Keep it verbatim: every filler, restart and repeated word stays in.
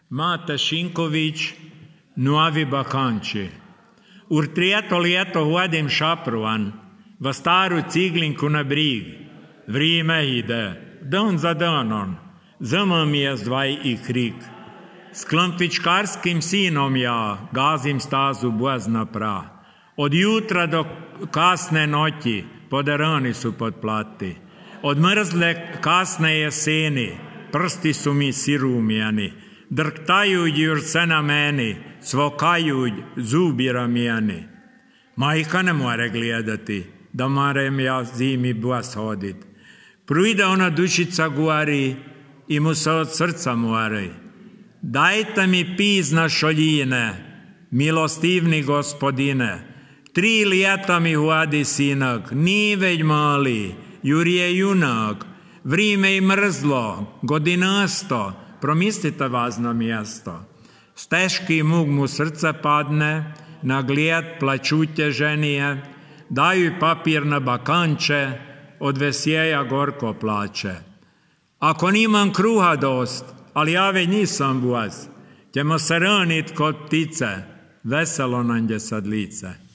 Mate Šinković, Novi Bakanči. Ur trijeto ljeto hodim šaprovan, v staru ciglinku na brig. Vrime ide, dan za danom, zima mi je zdvaj i krik. S klampičkarskim sinom ja gazim stazu bez napra. Od jutra do kasne noći poderani su pod plati. Od mrzle kasne jeseni prsti su mi sirumjeni. Drktajuć jur se na meni, svokajuć zubi ramijeni. Majka ne more gledati, da marem ja zimi bez hodit. Prujde ona dušica gori i mu se od srca mori. Dajte mi pizna šoljine, milostivni gospodine. Tri ljeta mi hodi sinak, ni već mali, jur je junak. Vrime i mrzlo, godinasto, promislite vas na mjesto. S teški mug mu srce padne, na gled plačutje ženije, daju papir na bakanče, od vesjeja gorko plače. Ako nimam kruha dost, ali ja već nisam buaz, ćemo se ranit kod ptice, veselo nam je sad lice.